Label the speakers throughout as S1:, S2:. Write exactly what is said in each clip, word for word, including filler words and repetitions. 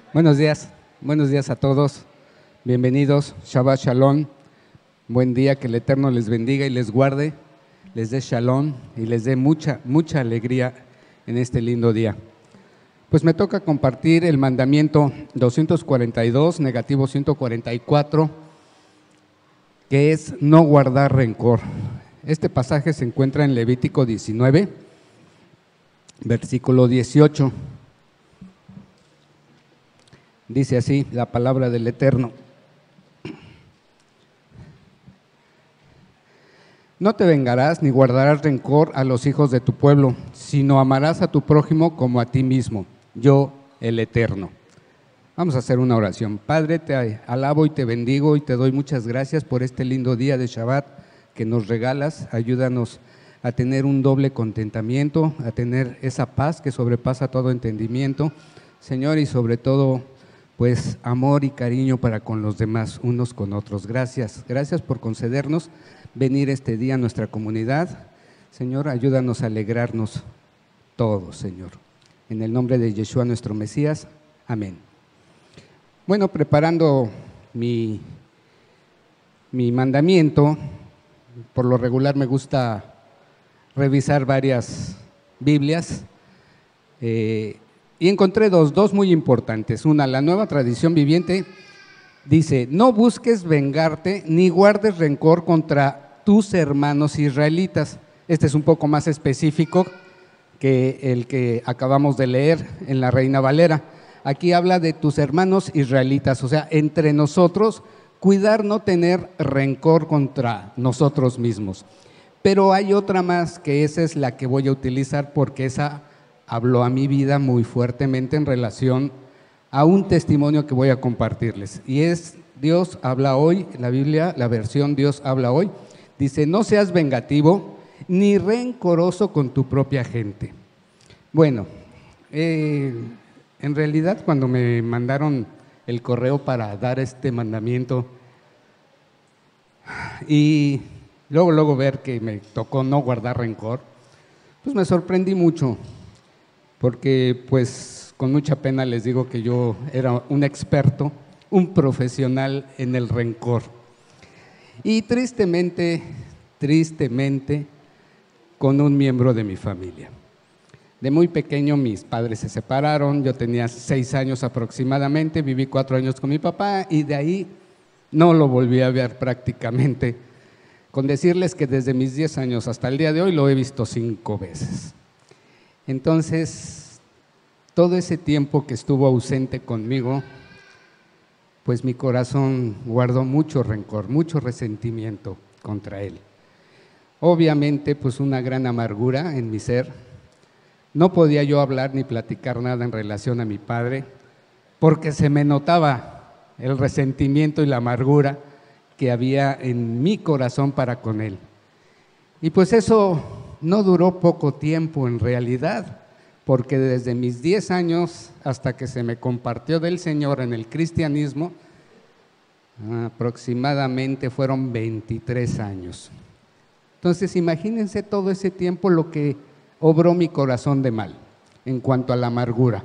S1: Buenos días, buenos días a todos, bienvenidos, Shabbat Shalom, buen día, que el Eterno les bendiga y les guarde, les dé Shalom y les dé mucha, mucha alegría en este lindo día. Pues me toca compartir el mandamiento doscientos cuarenta y dos, negativo ciento cuarenta y cuatro, que es no guardar rencor. Este pasaje se encuentra en Levítico diecinueve, versículo dieciocho. Dice así la palabra del Eterno: no te vengarás ni guardarás rencor a los hijos de tu pueblo, sino amarás a tu prójimo como a ti mismo, yo el Eterno. Vamos a hacer una oración. Padre, te alabo y te bendigo y te doy muchas gracias por este lindo día de Shabbat que nos regalas. Ayúdanos a tener un doble contentamiento, a tener esa paz que sobrepasa todo entendimiento, Señor, y sobre todo pues amor y cariño para con los demás, unos con otros. Gracias, gracias por concedernos venir este día a nuestra comunidad. Señor, ayúdanos a alegrarnos todos, Señor. En el nombre de Yeshua, nuestro Mesías. Amén. Bueno, preparando mi, mi mandamiento, por lo regular me gusta revisar varias Biblias, eh, y encontré dos, dos muy importantes. Una, la Nueva Tradición Viviente, dice: no busques vengarte ni guardes rencor contra tus hermanos israelitas. Este es un poco más específico que el que acabamos de leer en la Reina Valera. Aquí habla de tus hermanos israelitas, o sea, entre nosotros, cuidar no tener rencor contra nosotros mismos. Pero hay otra más, que esa es la que voy a utilizar porque esa habló a mi vida muy fuertemente en relación a un testimonio que voy a compartirles. Y es Dios habla hoy, la Biblia, la versión Dios habla hoy, dice: no seas vengativo ni rencoroso con tu propia gente. Bueno, eh, en realidad cuando me mandaron el correo para dar este mandamiento y luego, luego ver que me tocó no guardar rencor, pues me sorprendí mucho. Porque pues con mucha pena les digo que yo era un experto, un profesional en el rencor. Y tristemente, tristemente, con un miembro de mi familia. De muy pequeño mis padres se separaron, yo tenía seis años aproximadamente, viví cuatro años con mi papá y de ahí no lo volví a ver prácticamente. Con decirles que desde mis diez años hasta el día de hoy lo he visto cinco veces. Entonces, todo ese tiempo que estuvo ausente conmigo, pues mi corazón guardó mucho rencor, mucho resentimiento contra él. Obviamente, pues una gran amargura en mi ser. No podía yo hablar ni platicar nada en relación a mi padre, porque se me notaba el resentimiento y la amargura que había en mi corazón para con él. Y pues eso no duró poco tiempo en realidad, porque desde mis diez años hasta que se me compartió del Señor en el cristianismo, aproximadamente fueron veintitrés años. Entonces imagínense todo ese tiempo lo que obró mi corazón de mal en cuanto a la amargura.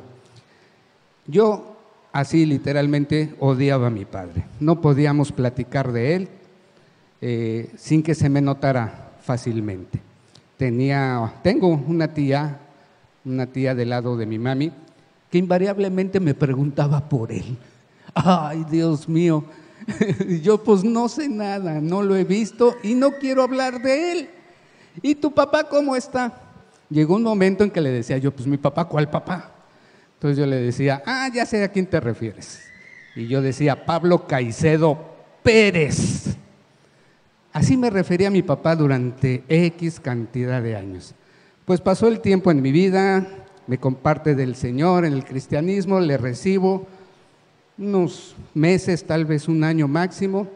S1: Yo así literalmente odiaba a mi padre, no podíamos platicar de él eh, sin que se me notara fácilmente. Tenía, tengo una tía, una tía del lado de mi mami, que invariablemente me preguntaba por él. Ay, Dios mío, yo pues no sé nada, no lo he visto y no quiero hablar de él. ¿Y tu papá cómo está? Llegó un momento en que le decía yo, pues mi papá, ¿cuál papá? Entonces yo le decía, ah, ya sé a quién te refieres. Y yo decía, Pablo Caicedo Pérez. Así me refería a mi papá durante X cantidad de años. Pues pasó el tiempo en mi vida, me comparte del Señor en el cristianismo, le recibo unos meses, tal vez un año máximo.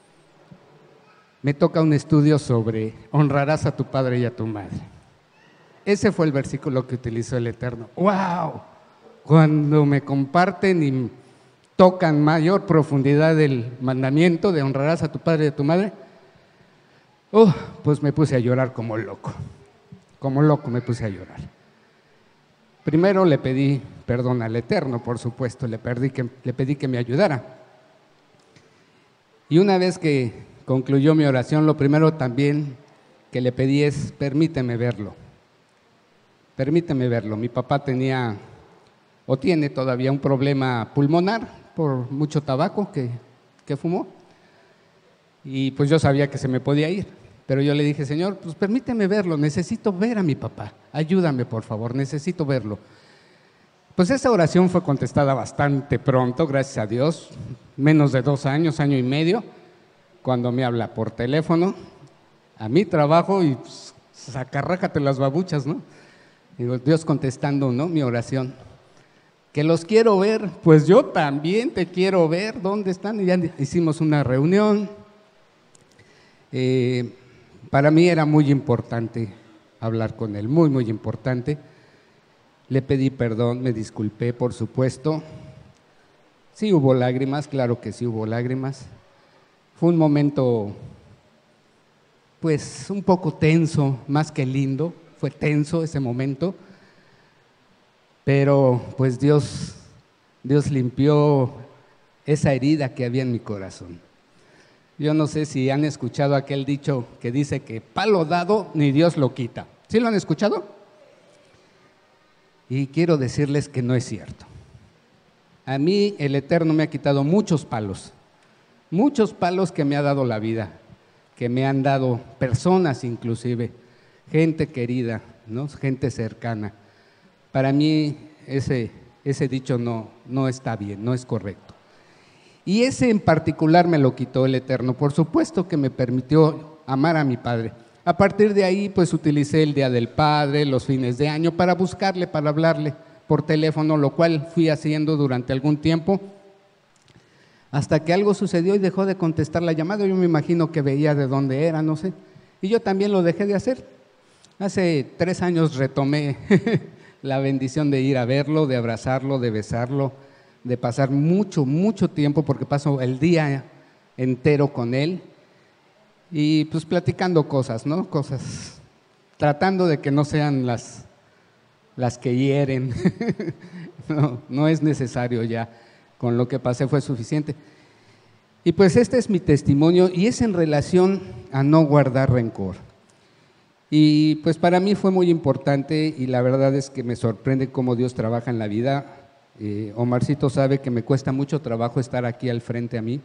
S1: Me toca un estudio sobre honrarás a tu padre y a tu madre. Ese fue el versículo que utilizó el Eterno. ¡Wow! Cuando me comparten y tocan mayor profundidad del mandamiento de honrarás a tu padre y a tu madre, Uh, pues me puse a llorar como loco, como loco me puse a llorar. Primero le pedí perdón al Eterno, por supuesto, le, pedí que, le pedí que me ayudara. Y una vez que concluyó mi oración, lo primero también que le pedí es, permíteme verlo, permíteme verlo. Mi papá tenía, o tiene todavía, un problema pulmonar por mucho tabaco que, que fumó, y pues yo sabía que se me podía ir, pero yo le dije, Señor, pues permíteme verlo, necesito ver a mi papá, ayúdame por favor, necesito verlo. Pues esa oración fue contestada bastante pronto, gracias a Dios, menos de dos años, año y medio, cuando me habla por teléfono a mi trabajo y pues, sacarrájate las babuchas, ¿no? Digo, Dios contestando, ¿no?, mi oración. Que los quiero ver, pues yo también te quiero ver, ¿dónde están? Y ya hicimos una reunión. Eh, para mí era muy importante hablar con él, muy, muy importante. Le pedí perdón, me disculpé, por supuesto. Sí hubo lágrimas, claro que sí hubo lágrimas. Fue un momento, pues, un poco tenso, más que lindo. Fue tenso ese momento. Pero, pues, Dios, Dios limpió esa herida que había en mi corazón. Yo no sé si han escuchado aquel dicho que dice que palo dado ni Dios lo quita. ¿Sí lo han escuchado? Y quiero decirles que no es cierto. A mí el Eterno me ha quitado muchos palos, muchos palos que me ha dado la vida, que me han dado personas inclusive, gente querida, ¿no?, gente cercana. Para mí ese, ese dicho no, no está bien, no es correcto. Y ese en particular me lo quitó el Eterno, por supuesto que me permitió amar a mi padre. A partir de ahí, pues utilicé el Día del Padre, los fines de año, para buscarle, para hablarle por teléfono, lo cual fui haciendo durante algún tiempo, hasta que algo sucedió y dejó de contestar la llamada. Yo me imagino que veía de dónde era, no sé, y yo también lo dejé de hacer. Hace tres años retomé la bendición de ir a verlo, de abrazarlo, de besarlo, de pasar mucho, mucho tiempo, porque paso el día entero con él, y pues platicando cosas, ¿no? Cosas, tratando de que no sean las, las que hieren. no, no es necesario ya, con lo que pasé fue suficiente. Y pues este es mi testimonio, y es en relación a no guardar rencor. Y pues para mí fue muy importante, y la verdad es que me sorprende cómo Dios trabaja en la vida. Eh, Omarcito sabe que me cuesta mucho trabajo estar aquí al frente a mí.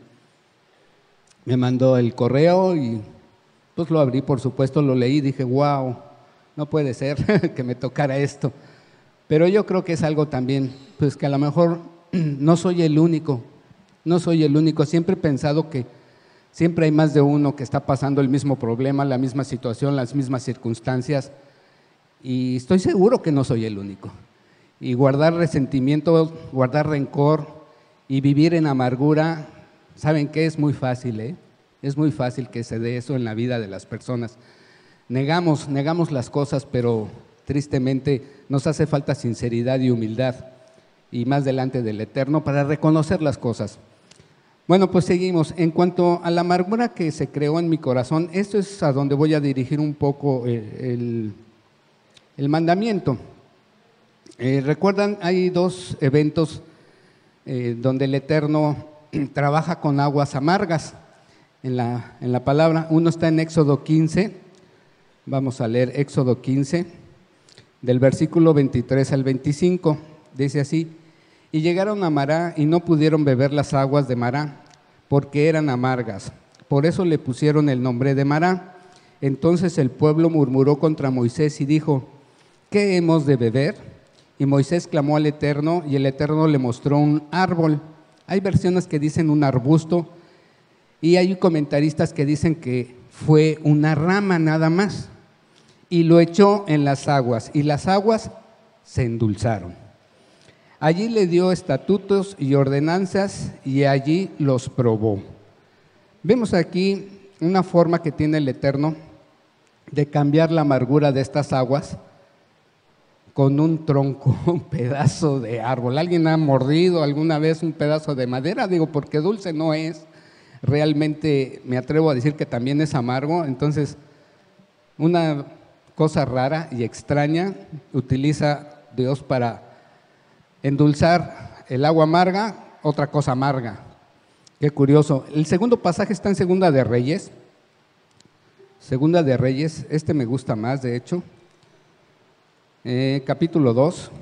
S1: Me mandó el correo y pues lo abrí, por supuesto, lo leí, dije, wow, no puede ser que me tocara esto. Pero yo creo que es algo también, pues que a lo mejor no soy el único, no soy el único. Siempre he pensado que siempre hay más de uno que está pasando el mismo problema, la misma situación, las mismas circunstancias, y estoy seguro que no soy el único. Y guardar resentimiento, guardar rencor y vivir en amargura, ¿saben qué? Es muy fácil, ¿eh? Es muy fácil que se dé eso en la vida de las personas. Negamos, negamos las cosas, pero tristemente nos hace falta sinceridad y humildad, y más delante del Eterno, para reconocer las cosas. Bueno, pues seguimos. En cuanto a la amargura que se creó en mi corazón, esto es a donde voy a dirigir un poco el, el, el mandamiento. Eh, ¿Recuerdan? Hay dos eventos eh, donde el Eterno trabaja con aguas amargas en la, en la palabra. Uno está en Éxodo quince, vamos a leer Éxodo quince, del versículo veintitrés al veinticinco, dice así: y llegaron a Mará y no pudieron beber las aguas de Mará, porque eran amargas, por eso le pusieron el nombre de Mará. Entonces el pueblo murmuró contra Moisés y dijo: ¿qué hemos de beber? Y Moisés clamó al Eterno, y el Eterno le mostró un árbol. Hay versiones que dicen un arbusto, y hay comentaristas que dicen que fue una rama nada más, y lo echó en las aguas, y las aguas se endulzaron. Allí le dio estatutos y ordenanzas, y allí los probó. Vemos aquí una forma que tiene el Eterno de cambiar la amargura de estas aguas con un tronco, un pedazo de árbol. ¿Alguien ha mordido alguna vez un pedazo de madera? Digo, porque dulce no es. Realmente me atrevo a decir que también es amargo. Entonces, una cosa rara y extraña utiliza Dios para Endulzar el agua amarga, otra cosa amarga. Qué curioso. El segundo pasaje está en Segunda de Reyes. Segunda de Reyes, este me gusta más, de hecho. Eh, capítulo dos.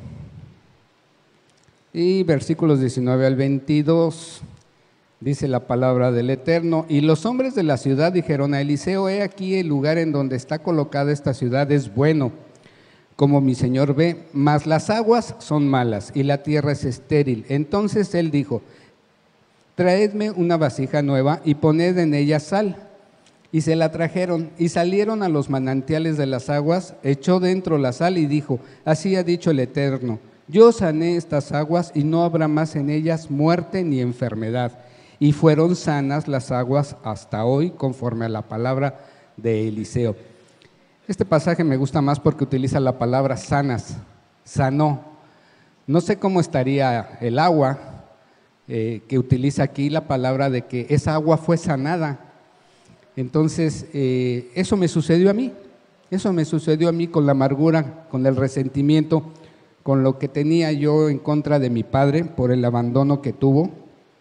S1: Y versículos diecinueve al veintidós. Dice la palabra del Eterno: y los hombres de la ciudad dijeron a Eliseo: he aquí el lugar en donde está colocada esta ciudad es bueno, como mi señor ve, mas las aguas son malas y la tierra es estéril. Entonces él dijo: traedme una vasija nueva y poned en ella sal. Y se la trajeron, y salieron a los manantiales de las aguas, echó dentro la sal y dijo: así ha dicho el Eterno, yo sané estas aguas y no habrá más en ellas muerte ni enfermedad. Y fueron sanas las aguas hasta hoy, conforme a la palabra de Eliseo. Este pasaje me gusta más porque utiliza la palabra sanas, sanó. No sé cómo estaría el agua eh, que utiliza aquí la palabra de que esa agua fue sanada. Entonces, eh, eso me sucedió a mí, eso me sucedió a mí con la amargura, con el resentimiento, con lo que tenía yo en contra de mi padre por el abandono que tuvo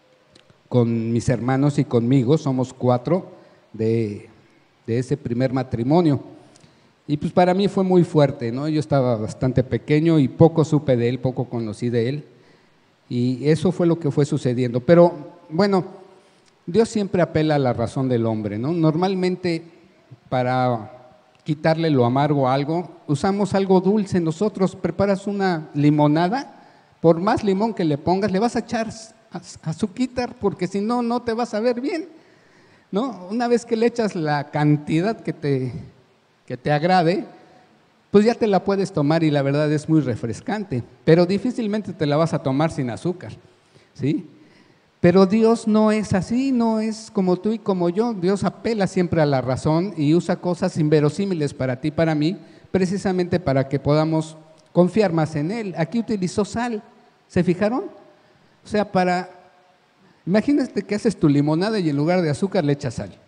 S1: con mis hermanos y conmigo. Somos cuatro de, de ese primer matrimonio. Y pues para mí fue muy fuerte, ¿no? Yo estaba bastante pequeño y poco supe de él, poco conocí de él. Y eso fue lo que fue sucediendo. Pero bueno, Dios siempre apela a la razón del hombre, ¿no? Normalmente para quitarle lo amargo a algo, usamos algo dulce. Nosotros preparas una limonada, por más limón que le pongas, le vas a echar azuquitar, porque si no, no te vas a ver bien, ¿no? Una vez que le echas la cantidad que te, que te agrade, pues ya te la puedes tomar y la verdad es muy refrescante, pero difícilmente te la vas a tomar sin azúcar, ¿sí? Pero Dios no es así, no es como tú y como yo. Dios apela siempre a la razón y usa cosas inverosímiles para ti y para mí, precisamente para que podamos confiar más en Él. Aquí utilizó sal, ¿se fijaron? O sea, para, imagínate que haces tu limonada y en lugar de azúcar le echas sal.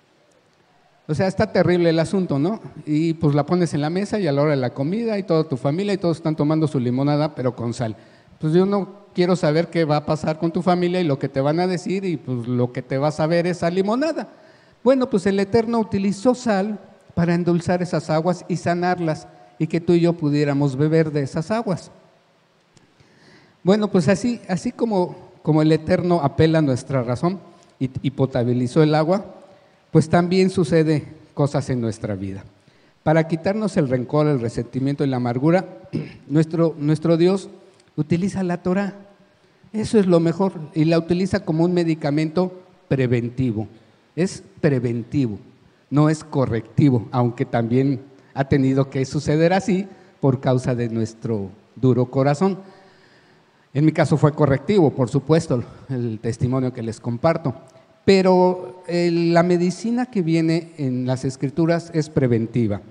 S1: O sea, está terrible el asunto, ¿no? Y pues la pones en la mesa y a la hora de la comida y toda tu familia y todos están tomando su limonada, pero con sal. Pues yo no quiero saber qué va a pasar con tu familia y lo que te van a decir, y pues lo que te vas a ver es esa limonada. Bueno, pues el Eterno utilizó sal para endulzar esas aguas y sanarlas, y que tú y yo pudiéramos beber de esas aguas. Bueno, pues así, así como, como el Eterno apela a nuestra razón y, y potabilizó el agua, pues también sucede cosas en nuestra vida. Para quitarnos el rencor, el resentimiento y la amargura, nuestro, nuestro Dios utiliza la Torah. Eso es lo mejor, y la utiliza como un medicamento preventivo. Es preventivo, no es correctivo, aunque también ha tenido que suceder así por causa de nuestro duro corazón. En mi caso fue correctivo, por supuesto, el testimonio que les comparto, pero eh, la medicina que viene en las Escrituras es preventiva.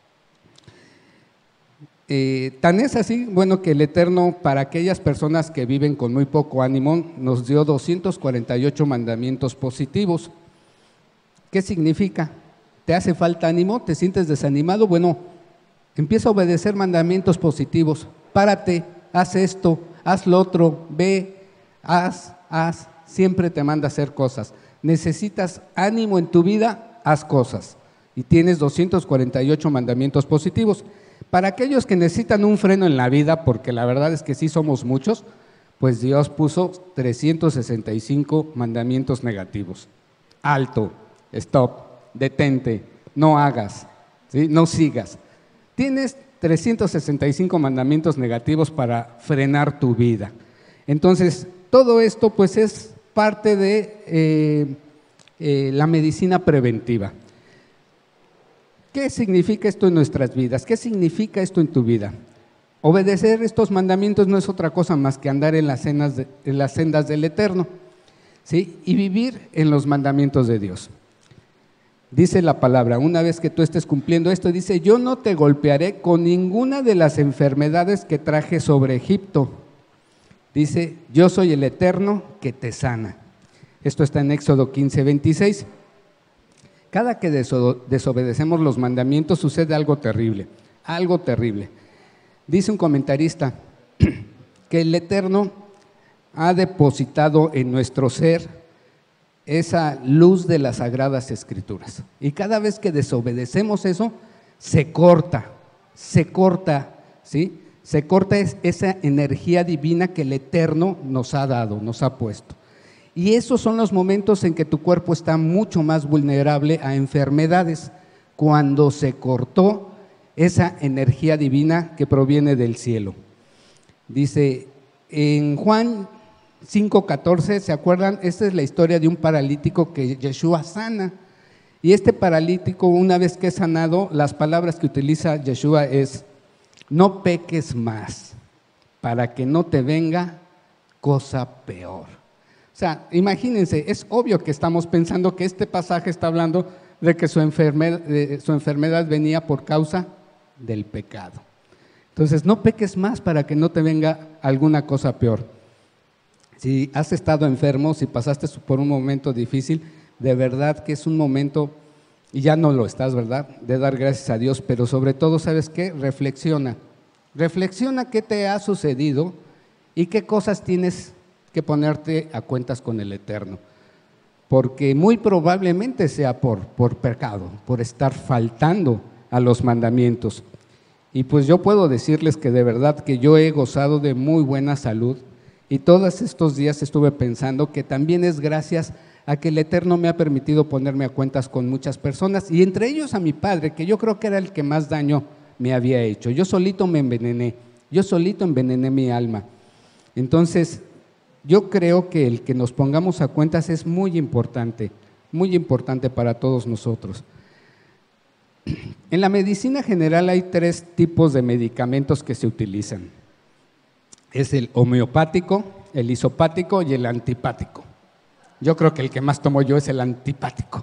S1: Eh, tan es así, bueno, que el Eterno, para aquellas personas que viven con muy poco ánimo, nos dio doscientos cuarenta y ocho mandamientos positivos. ¿Qué significa? ¿Te hace falta ánimo? ¿Te sientes desanimado? Bueno, empieza a obedecer mandamientos positivos. Párate, haz esto, haz lo otro, ve, haz, haz, siempre te manda a hacer cosas. Necesitas ánimo en tu vida, haz cosas. Y tienes doscientos cuarenta y ocho mandamientos positivos. Para aquellos que necesitan un freno en la vida, porque la verdad es que sí somos muchos, pues Dios puso trescientos sesenta y cinco mandamientos negativos. Alto, stop, detente, no hagas, ¿sí? No sigas. Tienes trescientos sesenta y cinco mandamientos negativos para frenar tu vida. Entonces, todo esto pues es parte de eh, eh, la medicina preventiva. ¿Qué significa esto en nuestras vidas? ¿Qué significa esto en tu vida? Obedecer estos mandamientos no es otra cosa más que andar en las, de, en las sendas del Eterno, ¿sí? Y vivir en los mandamientos de Dios. Dice la palabra, una vez que tú estés cumpliendo esto, dice: yo no te golpearé con ninguna de las enfermedades que traje sobre Egipto. Dice: yo soy el Eterno que te sana. Esto está en Éxodo quince, veintiséis. Cada que desobedecemos los mandamientos sucede algo terrible, algo terrible. Dice un comentarista, que el Eterno ha depositado en nuestro ser esa luz de las Sagradas Escrituras. Y cada vez que desobedecemos eso, se corta, se corta, ¿sí? Se corta es, esa energía divina que el Eterno nos ha dado, nos ha puesto. Y esos son los momentos en que tu cuerpo está mucho más vulnerable a enfermedades, cuando se cortó esa energía divina que proviene del cielo. Dice en Juan cinco catorce, ¿se acuerdan? Esta es la historia de un paralítico que Yeshua sana. Y este paralítico, una vez que es sanado, las palabras que utiliza Yeshua es: no peques más, para que no te venga cosa peor. O sea, imagínense, es obvio que estamos pensando que este pasaje está hablando de que su enfermedad, de, su enfermedad venía por causa del pecado. Entonces, no peques más para que no te venga alguna cosa peor. Si has estado enfermo, si pasaste por un momento difícil, de verdad que es un momento, y ya no lo estás, ¿verdad?, de dar gracias a Dios, pero sobre todo, ¿sabes qué? Reflexiona, reflexiona qué te ha sucedido y qué cosas tienes que ponerte a cuentas con el Eterno, porque muy probablemente sea por, por pecado, por estar faltando a los mandamientos. Y pues yo puedo decirles que de verdad que yo he gozado de muy buena salud, y todos estos días estuve pensando que también es gracias a que el Eterno me ha permitido ponerme a cuentas con muchas personas, y entre ellos a mi padre, que yo creo que era el que más daño me había hecho. Yo solito me envenené, yo solito envenené mi alma. Entonces, yo creo que el que nos pongamos a cuentas es muy importante, muy importante para todos nosotros. En la medicina general hay tres tipos de medicamentos que se utilizan. Es el homeopático, el isopático y el antipático. Yo creo que el que más tomo yo es el antipático.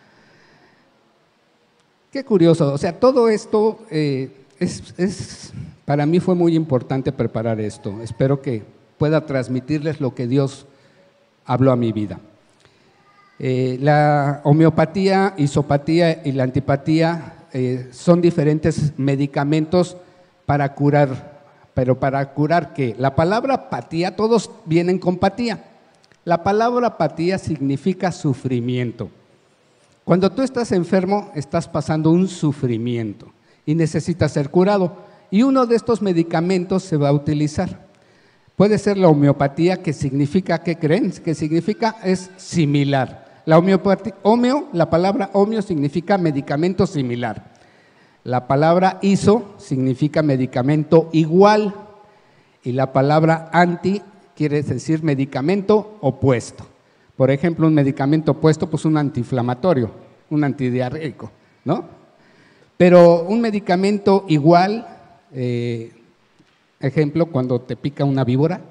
S1: Qué curioso, o sea, todo esto eh, es, es, para mí fue muy importante preparar esto. Espero que pueda transmitirles lo que Dios habló a mi vida. Eh, la homeopatía, isopatía y la antipatía eh, son diferentes medicamentos para curar, pero para curar ¿qué? La palabra patía, todos vienen con patía. La palabra patía significa sufrimiento. Cuando tú estás enfermo, estás pasando un sufrimiento y necesitas ser curado. Y uno de estos medicamentos se va a utilizar. Puede ser la homeopatía, que significa, ¿qué creen? Que significa, es similar. La homeopatía, homeo, la palabra homeo significa medicamento similar. La palabra iso significa medicamento igual. Y la palabra anti quiere decir medicamento opuesto. Por ejemplo, un medicamento opuesto, pues un antiinflamatorio, un antidiarreico, ¿no? Pero un medicamento igual, eh, ejemplo, cuando te pica una víbora,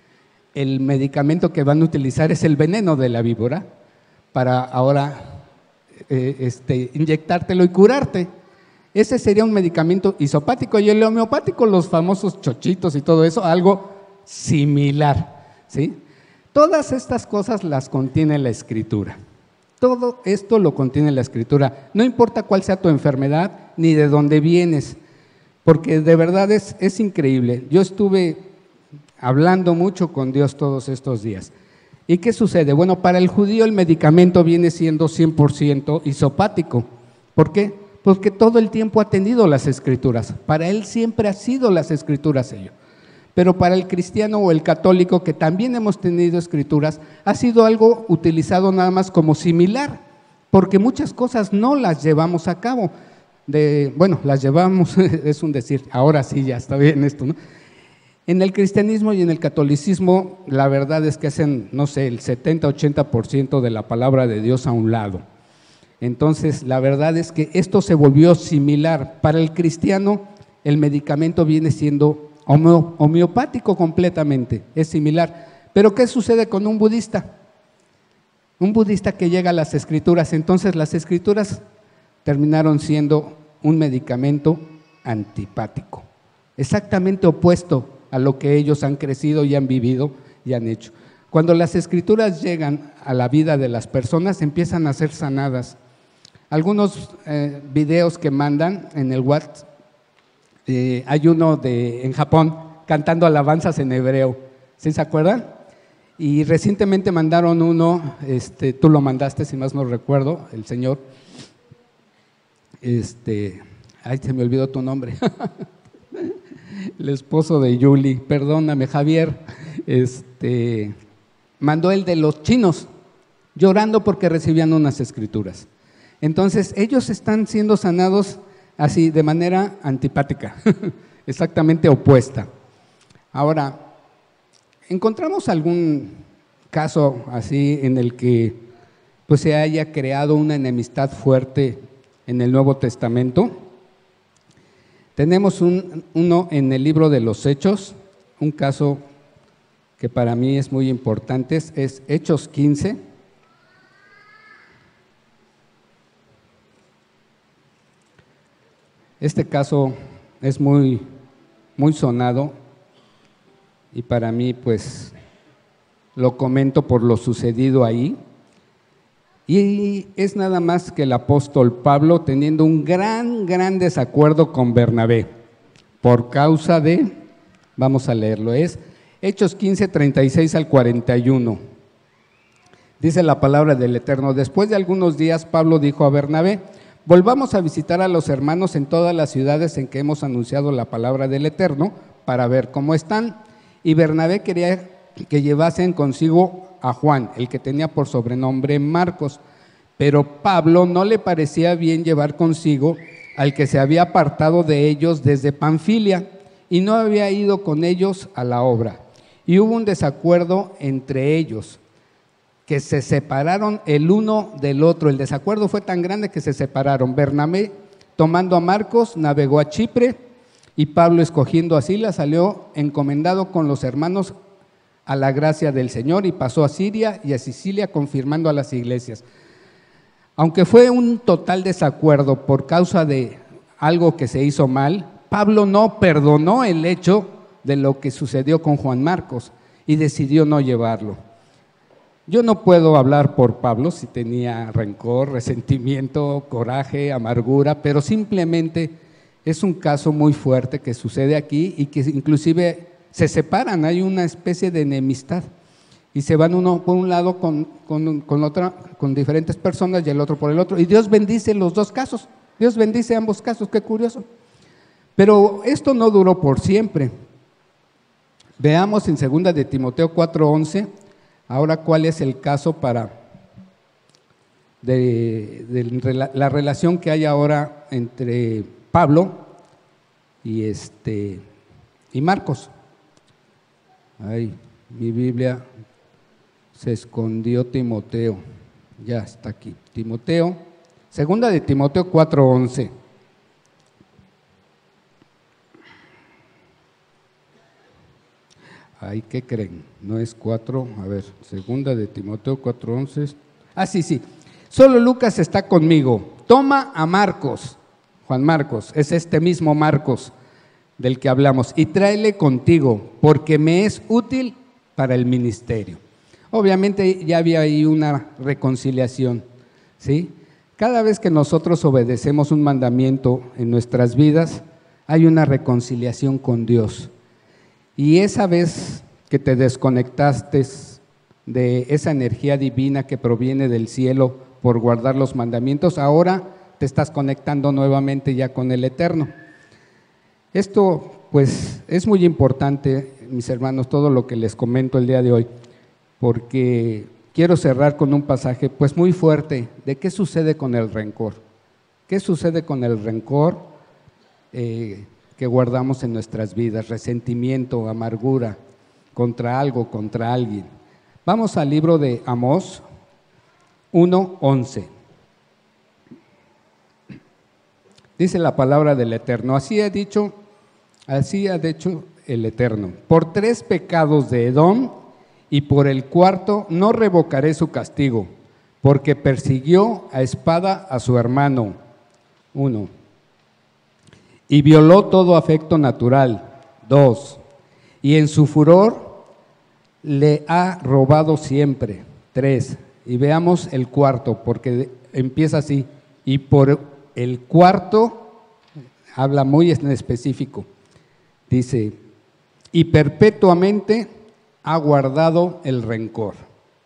S1: el medicamento que van a utilizar es el veneno de la víbora para ahora eh, este, inyectártelo y curarte. Ese sería un medicamento isopático, y el homeopático, los famosos chochitos y todo eso, algo similar, ¿sí? Todas estas cosas las contiene la Escritura. Todo esto lo contiene la Escritura. No importa cuál sea tu enfermedad ni de dónde vienes, porque de verdad es, es increíble. Yo estuve hablando mucho con Dios todos estos días. ¿Y qué sucede? Bueno, para el judío el medicamento viene siendo cien por ciento isopático. ¿Por qué? Porque todo el tiempo ha tenido las Escrituras. Para él siempre ha sido las Escrituras ello. Pero para el cristiano o el católico, que también hemos tenido Escrituras, ha sido algo utilizado nada más como similar, porque muchas cosas no las llevamos a cabo. De, bueno, las llevamos, es un decir, ahora sí ya está bien esto, ¿no? En el cristianismo y en el catolicismo, la verdad es que hacen, no sé, el setenta, ochenta por ciento de la palabra de Dios a un lado. Entonces, la verdad es que esto se volvió similar. Para el cristiano, el medicamento viene siendo homeopático completamente, es similar. Pero ¿qué sucede con un budista? Un budista que llega a las Escrituras, entonces las Escrituras terminaron siendo un medicamento antipático, exactamente opuesto a lo que ellos han crecido y han vivido y han hecho. Cuando las Escrituras llegan a la vida de las personas, empiezan a ser sanadas. Algunos eh, videos que mandan en el WhatsApp, Eh, hay uno de, en Japón, cantando alabanzas en hebreo. ¿Sí se acuerdan? Y recientemente mandaron uno, este, tú lo mandaste, si más no recuerdo, el señor, este, ay, se me olvidó tu nombre, el esposo de Yuli, perdóname, Javier, este, mandó el de los chinos, llorando porque recibían unas escrituras. Entonces, ellos están siendo sanados así, de manera antipática, exactamente opuesta. Ahora, ¿encontramos algún caso así en el que pues, se haya creado una enemistad fuerte en el Nuevo Testamento? Tenemos un, uno en el libro de los Hechos, un caso que para mí es muy importante, es Hechos quince. Este caso es muy, muy sonado y para mí pues lo comento por lo sucedido ahí. Y es nada más que el apóstol Pablo teniendo un gran, gran desacuerdo con Bernabé por causa de, vamos a leerlo, es Hechos quince, treinta y seis al cuarenta y uno. Dice la palabra del Eterno: después de algunos días Pablo dijo a Bernabé: volvamos a visitar a los hermanos en todas las ciudades en que hemos anunciado la palabra del Eterno para ver cómo están. Y Bernabé quería que llevasen consigo a Juan, el que tenía por sobrenombre Marcos, pero Pablo no le parecía bien llevar consigo al que se había apartado de ellos desde Panfilia y no había ido con ellos a la obra. Y hubo un desacuerdo entre ellos, que se separaron el uno del otro. El desacuerdo fue tan grande que se separaron. Bernabé, tomando a Marcos, navegó a Chipre, y Pablo, escogiendo a Silas, salió encomendado con los hermanos a la gracia del Señor y pasó a Siria y a Sicilia, confirmando a las iglesias. Aunque fue un total desacuerdo por causa de algo que se hizo mal, Pablo no perdonó el hecho de lo que sucedió con Juan Marcos y decidió no llevarlo. Yo no puedo hablar por Pablo si tenía rencor, resentimiento, coraje, amargura, pero simplemente es un caso muy fuerte que sucede aquí y que inclusive se separan, hay una especie de enemistad y se van uno por un lado con, con, con, otra, con diferentes personas y el otro por el otro. Y Dios bendice los dos casos, Dios bendice ambos casos, qué curioso. Pero esto no duró por siempre. Veamos en segunda de Timoteo cuatro once, ahora cuál es el caso para de, de la, la relación que hay ahora entre Pablo y, este, y Marcos. Ay, mi Biblia se escondió Timoteo, ya está aquí. Timoteo, segunda de Timoteo cuatro once. Ay, ¿qué creen? No es cuatro, a ver, segunda de Timoteo cuatro once. Ah, sí, sí. Solo Lucas está conmigo. Toma a Marcos, Juan Marcos, es este mismo Marcos del que hablamos, y tráele contigo, porque me es útil para el ministerio. Obviamente ya había ahí una reconciliación, ¿sí? Cada vez que nosotros obedecemos un mandamiento en nuestras vidas, hay una reconciliación con Dios. Y esa vez que te desconectaste de esa energía divina que proviene del cielo por guardar los mandamientos, ahora te estás conectando nuevamente ya con el Eterno. Esto pues es muy importante, mis hermanos, todo lo que les comento el día de hoy, porque quiero cerrar con un pasaje pues muy fuerte de qué sucede con el rencor. ¿Qué sucede con el rencor eh, que guardamos en nuestras vidas? Resentimiento, amargura contra algo, contra alguien. Vamos al libro de Amós uno once. Dice la palabra del Eterno: así ha dicho, así ha dicho el Eterno: por tres pecados de Edom y por el cuarto no revocaré su castigo, porque persiguió a espada a su hermano, uno, y violó todo afecto natural, dos, y en su furor le ha robado siempre, tres. Y veamos el cuarto, porque empieza así: y por el cuarto, habla muy en específico, dice: y perpetuamente ha guardado el rencor.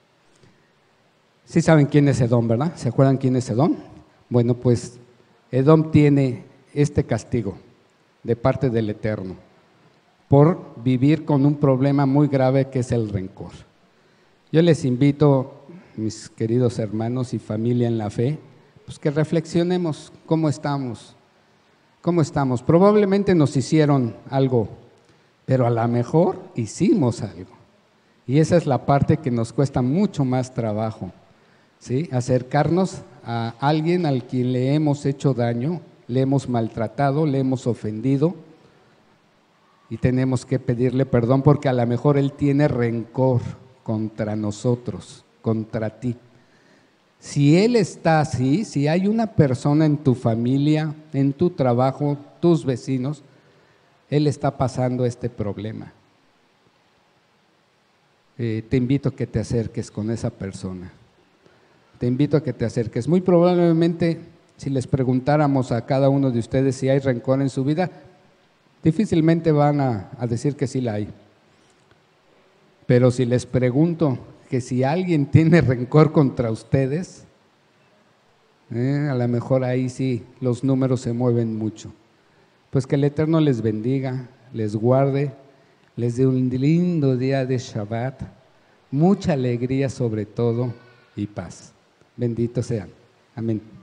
S1: Sí saben quién es Edom, ¿verdad? ¿Se acuerdan quién es Edom? Bueno, pues Edom tiene este castigo de parte del Eterno por vivir con un problema muy grave que es el rencor. Yo les invito, mis queridos hermanos y familia en la fe, pues que reflexionemos cómo estamos, cómo estamos. Probablemente nos hicieron algo, pero a lo mejor hicimos algo. Y esa es la parte que nos cuesta mucho más trabajo, ¿sí? Acercarnos a alguien al quien le hemos hecho daño, le hemos maltratado, le hemos ofendido y tenemos que pedirle perdón porque a lo mejor él tiene rencor contra nosotros, contra ti. Si él está así, si hay una persona en tu familia, en tu trabajo, tus vecinos, él está pasando este problema. Eh, te invito a que te acerques con esa persona. Te invito a que te acerques. Muy probablemente, si les preguntáramos a cada uno de ustedes si hay rencor en su vida, difícilmente van a, a decir que sí la hay. Pero si les pregunto que si alguien tiene rencor contra ustedes, eh, a lo mejor ahí sí los números se mueven mucho. Pues que el Eterno les bendiga, les guarde, les dé un lindo día de Shabbat, mucha alegría sobre todo y paz. Benditos sean. Amén.